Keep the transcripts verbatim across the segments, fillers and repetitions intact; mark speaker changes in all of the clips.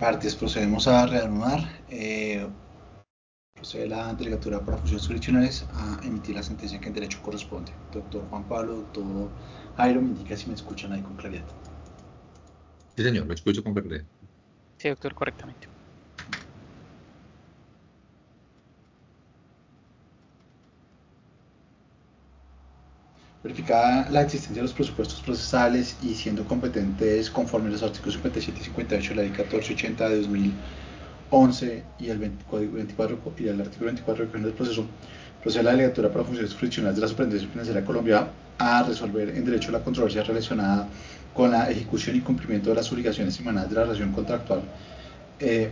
Speaker 1: Partes, procedemos a reanudar. Eh, procede la delegatura para funciones jurisdiccionales a emitir la sentencia que en derecho corresponde. Doctor Juan Pablo, doctor Jairo, me indica si me escuchan ahí con claridad.
Speaker 2: Sí, señor, lo escucho con claridad.
Speaker 3: Sí, doctor, correctamente.
Speaker 1: Verificada la existencia de los presupuestos procesales y siendo competentes conforme a los artículos cincuenta y siete y cincuenta y ocho de la ley catorce ochenta de dos mil once y el veinticuatro y el artículo veinticuatro del proceso, procede la delegatura para funciones jurisdiccionales de la Superintendencia Financiera de Colombia a resolver en derecho la controversia relacionada con la ejecución y cumplimiento de las obligaciones emanadas de la relación contractual eh,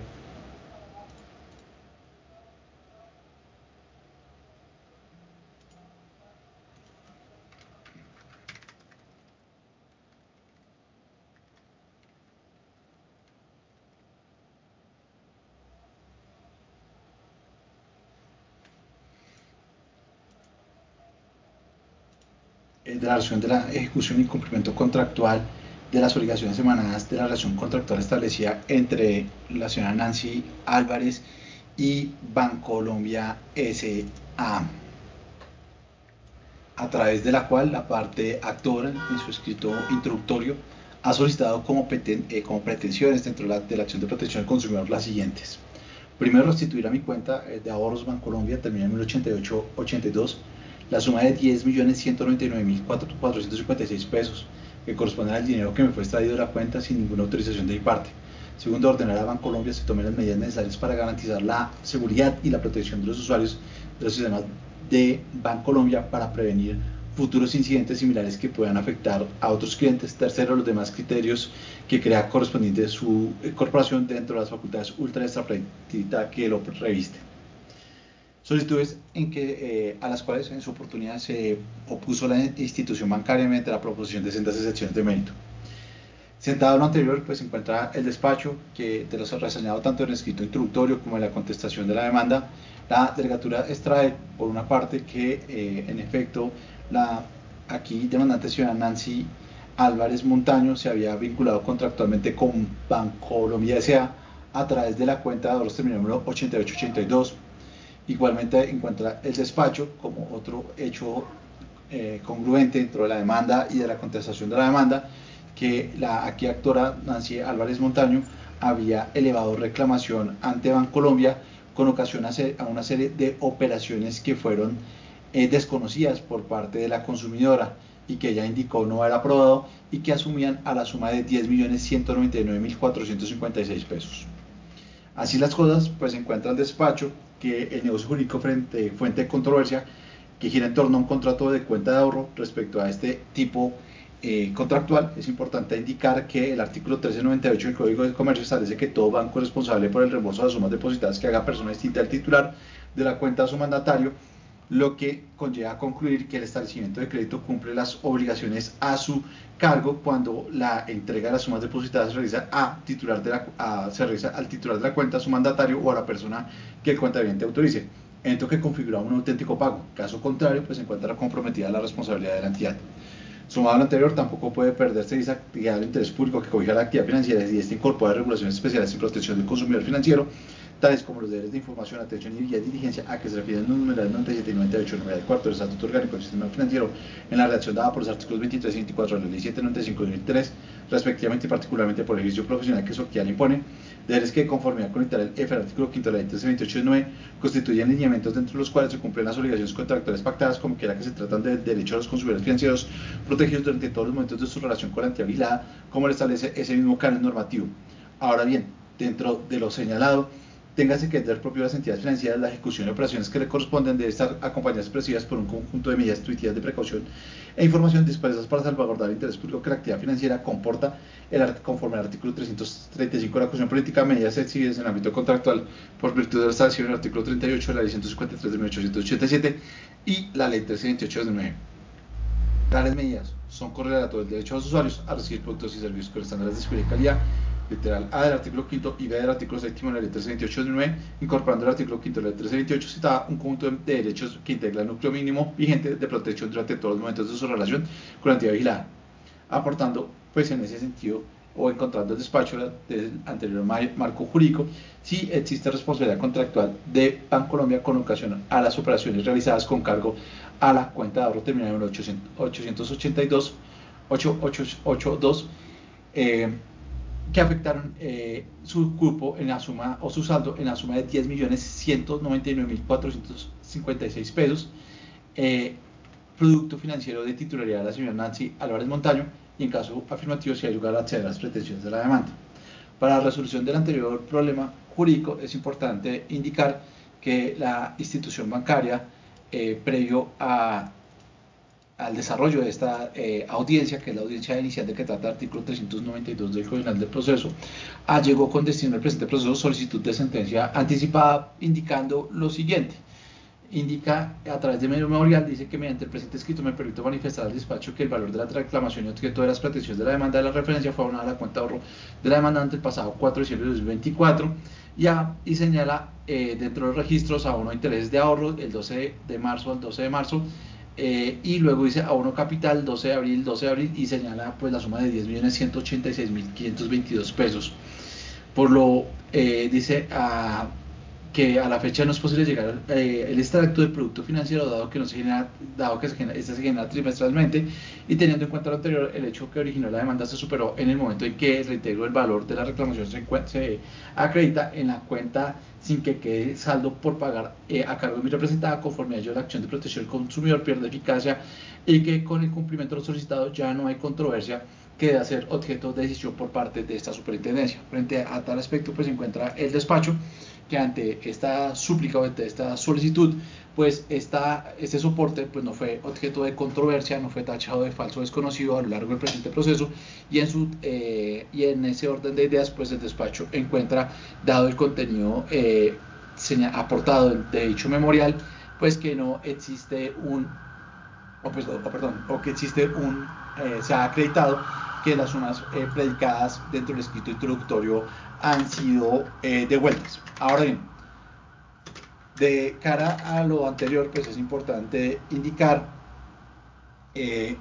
Speaker 1: de la relación de la ejecución y cumplimiento contractual de las obligaciones emanadas de la relación contractual establecida entre la señora Nancy Álvarez y Bancolombia S A, a través de la cual la parte actora en su escrito introductorio ha solicitado como, preten, eh, como pretensiones dentro de la, de la acción de protección del consumidor las siguientes. Primero, restituir a mi cuenta eh, de ahorros Bancolombia, termina en mil ochenta y ocho ochenta y dos, la suma de diez millones ciento noventa y nueve mil cuatrocientos cincuenta y seis pesos, que corresponde al dinero que me fue extraído de la cuenta sin ninguna autorización de mi parte. Segundo, ordenar a Bancolombia se tomen las medidas necesarias para garantizar la seguridad y la protección de los usuarios de los sistemas de Bancolombia para prevenir futuros incidentes similares que puedan afectar a otros clientes. Tercero, los demás criterios que crea correspondiente su corporación dentro de las facultades ultra extraflectita que lo reviste. Solicitudes en que, eh, a las cuales en su oportunidad se opuso la institución bancaria mediante la proposición de sendas excepciones de mérito. Sentado lo anterior, pues se encuentra el despacho que de los reseñado tanto en el escrito introductorio como en la contestación de la demanda. La delegatura extrae, por una parte, que eh, en efecto la aquí demandante ciudadana Nancy Álvarez Montaño se había vinculado contractualmente con Bancolombia S A a través de la cuenta de ahorros terminal número ochenta y ocho ochenta y dos. Igualmente encuentra el despacho como otro hecho eh, congruente dentro de la demanda y de la contestación de la demanda, que la aquí actora Nancy Álvarez Montaño había elevado reclamación ante Bancolombia con ocasión a una serie de operaciones que fueron eh, desconocidas por parte de la consumidora y que ella indicó no haber aprobado y que asumían a la suma de diez millones ciento noventa y nueve mil cuatrocientos cincuenta y seis pesos. Así las cosas, pues se encuentra el despacho que el negocio jurídico frente, fuente de controversia que gira en torno a un contrato de cuenta de ahorro respecto a este tipo eh, contractual. Es importante indicar que el artículo trece noventa y ocho del Código de Comercio establece que todo banco es responsable por el reembolso de las sumas depositadas que haga persona distinta al titular de la cuenta a su mandatario, lo que conlleva a concluir que el establecimiento de crédito cumple las obligaciones a su cargo cuando la entrega de las sumas depositadas se realiza, a titular de la, a, se realiza al titular de la cuenta, a su mandatario o a la persona que el cuentaviente autorice, evento que configura un auténtico pago. Caso contrario, pues se encuentra comprometida la responsabilidad de la entidad. Sumado a lo anterior, tampoco puede perderse esa actividad del interés público que cobija la actividad financiera y esta incorpora regulaciones especiales en protección del consumidor financiero, tales como los deberes de información, atención y diligencia a que se refieren los numerales noventa y siete y noventa y ocho, numeral cuarto del Estatuto Orgánico del Sistema Financiero, en la redacción dada por los artículos veintitrés y veinticuatro de la Ley setecientos noventa y cinco de dos mil tres, respectivamente y particularmente por el ejercicio profesional que su actividad le impone, deberes que, conformidad con el literal F del artículo quinto de la Ley trescientos veintiocho de nueve, constituyen lineamientos dentro de los cuales se cumplen las obligaciones contractuales pactadas, como quiera que se tratan de derechos a los consumidores financieros protegidos durante todos los momentos de su relación con la entidad vigilada, como lo establece ese mismo canon normativo. Ahora bien, dentro de lo señalado, téngase que del propio de las entidades financieras, la ejecución de operaciones que le corresponden debe estar acompañadas expresivas por un conjunto de medidas intuitivas de precaución e información dispuestas para salvaguardar el interés público que la actividad financiera comporta el, conforme al artículo trescientos treinta y cinco de la Constitución Política, medidas exhibidas en el ámbito contractual por virtud del establecido en el artículo treinta y ocho de la Ley ciento cincuenta y tres de mil ochocientos ochenta y siete y la Ley trescientos veintiocho de dos mil nueve. Tales medidas son correlatorias del derecho a los usuarios a recibir productos y servicios con estándares de seguridad y calidad, literal A del artículo quinto y B del artículo séptimo de la Ley trescientos veintiocho de dos mil nueve, incorporando el artículo quinto de la Ley trescientos veintiocho citada un conjunto de derechos que integra el núcleo mínimo vigente de protección durante todos los momentos de su relación con la entidad vigilada, aportando pues en ese sentido o encontrando el despacho del anterior marco jurídico, si existe responsabilidad contractual de Bancolombia con ocasión a las operaciones realizadas con cargo a la cuenta de ahorro terminal en ochocientos ochenta y dos, ochocientos ochenta y dos, eh, que afectaron eh, su cupo en la suma o su saldo en la suma de diez millones ciento noventa y nueve mil cuatrocientos cincuenta y seis pesos, eh, producto financiero de titularidad de la señora Nancy Álvarez Montaño, y en caso afirmativo si hay lugar a acceder a las pretensiones de la demanda. Para la resolución del anterior problema jurídico es importante indicar que la institución bancaria, eh, previo a al desarrollo de esta eh, audiencia, que es la audiencia inicial de que trata el artículo trescientos noventa y dos del Código Penal del Proceso, allegó con destino al presente proceso solicitud de sentencia anticipada, indicando lo siguiente. Indica a través de medio memorial, dice que mediante el presente escrito me permito manifestar al despacho que el valor de la reclamación y objeto de las pretensiones de la demanda de la referencia fue abonada a la cuenta de ahorro de la demandante el pasado cuatro de diciembre de dos mil veinticuatro, y, a, y señala eh, dentro de los registros abono de intereses de ahorro el doce de marzo al doce de marzo, Eh, y luego dice abono capital doce de abril, doce de abril, y señala pues la suma de diez millones ciento ochenta y seis mil quinientos veintidós pesos. Por lo eh, dice a, que a la fecha no es posible llegar eh, el extracto del producto financiero, dado que no se genera, dado que se genera, este se genera trimestralmente, y teniendo en cuenta lo anterior, el hecho que originó la demanda se superó en el momento en que el reintegro del valor de la reclamación se, se acredita en la cuenta sin que quede saldo por pagar eh, a cargo de mi representada, conforme a ello la acción de protección del consumidor pierde eficacia, y que con el cumplimiento de lo solicitado ya no hay controversia que debe ser objeto de decisión por parte de esta superintendencia. Frente a tal aspecto pues se encuentra el despacho, que ante esta súplica o ante esta solicitud, pues esta, este soporte pues no fue objeto de controversia, no fue tachado de falso desconocido a lo largo del presente proceso, y en, su, eh, y en ese orden de ideas pues el despacho encuentra, dado el contenido eh, aportado de dicho memorial, pues que no existe un, o, pues, o, perdón, o que existe un, eh, se ha acreditado que las sumas eh, predicadas dentro del escrito introductorio han sido eh, devueltas. Ahora bien, de cara a lo anterior, pues es importante indicar eh,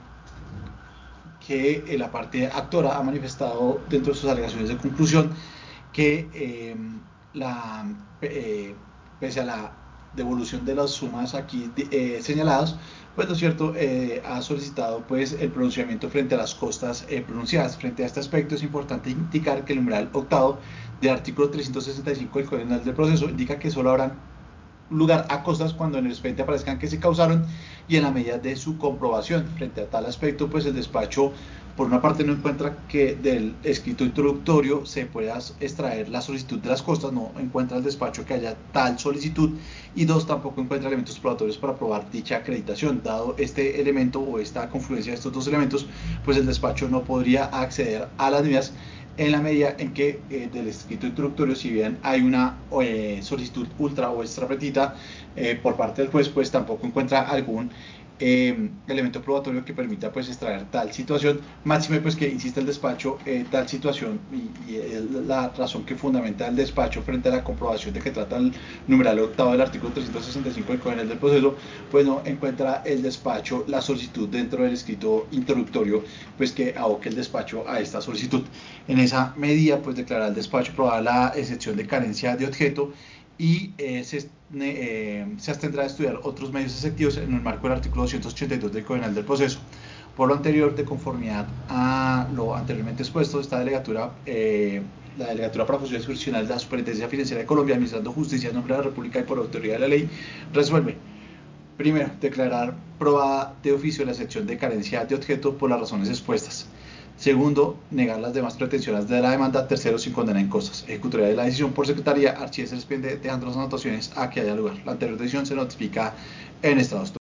Speaker 1: que eh, la parte actora ha manifestado dentro de sus alegaciones de conclusión que eh, la, eh, pese a la devolución de las sumas aquí eh, señaladas, pues lo cierto, eh, ha solicitado pues el pronunciamiento frente a las costas eh, pronunciadas. Frente a este aspecto es importante indicar que el numeral octavo del artículo trescientos sesenta y cinco del Código Penal del Proceso indica que solo habrán lugar a costas cuando en el expediente aparezcan que se causaron y en la medida de su comprobación. Frente a tal aspecto, pues el despacho por una parte no encuentra que del escrito introductorio se pueda extraer la solicitud de las costas, no encuentra el despacho que haya tal solicitud, y dos, tampoco encuentra elementos probatorios para probar dicha acreditación. Dado este elemento o esta confluencia de estos dos elementos, pues el despacho no podría acceder a las mismas en la medida en que eh, del escrito introductorio, si bien hay una eh, solicitud ultra o extra petita eh, por parte del juez, pues tampoco encuentra algún eh, elemento probatorio que permita pues extraer tal situación, máxime pues que insiste el despacho eh, tal situación, y, y eh, la razón que fundamenta el despacho frente a la comprobación de que trata el numeral octavo del artículo trescientos sesenta y cinco del Código Penal del Proceso, pues no encuentra el despacho la solicitud dentro del escrito introductorio pues que aboque el despacho a esta solicitud. En esa medida pues declara el despacho probada la excepción de carencia de objeto, y eh, se, eh, se abstendrá de estudiar otros medios efectivos en el marco del artículo doscientos ochenta y dos del Código Penal del Proceso. Por lo anterior, de conformidad a lo anteriormente expuesto, esta delegatura, eh, la Delegatura para Funciones Jurisdiccionales de la Superintendencia Financiera de Colombia, administrando justicia en nombre de la República y por autoridad de la ley, resuelve: primero, declarar probada de oficio la excepción de carencia de objeto por las razones expuestas. Segundo, negar las demás pretensiones de la demanda. Tercero, sin condena en cosas. Ejecutoría de la decisión por secretaría, archive se expende dejando las anotaciones a que haya lugar. La anterior decisión se notifica en estados.